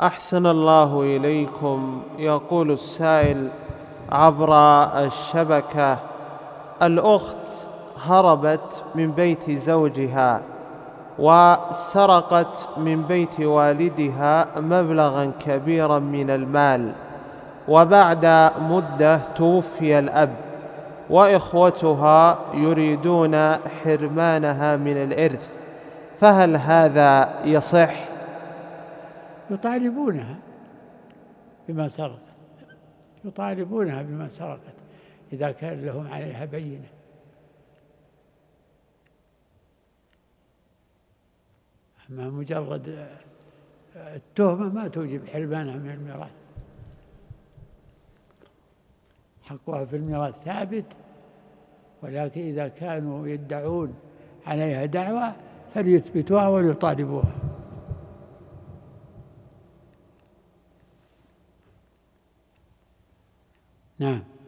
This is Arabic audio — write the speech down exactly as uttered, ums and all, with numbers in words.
أحسن الله إليكم. يقول السائل عبر الشبكة: الأخت هربت من بيت زوجها وسرقت من بيت والدها مبلغا كبيرا من المال، وبعد مدة توفي الأب، وإخوتها يريدون حرمانها من الإرث، فهل هذا يصح؟ يطالبونها بما سرقت يطالبونها بما سرقت إذا كان لهم عليها بينة. أما مجرد التهمة ما توجب حرمانها من الميراث، حقها في الميراث ثابت، ولكن إذا كانوا يدعون عليها دعوة فليثبتوها وليطالبوها. نعم.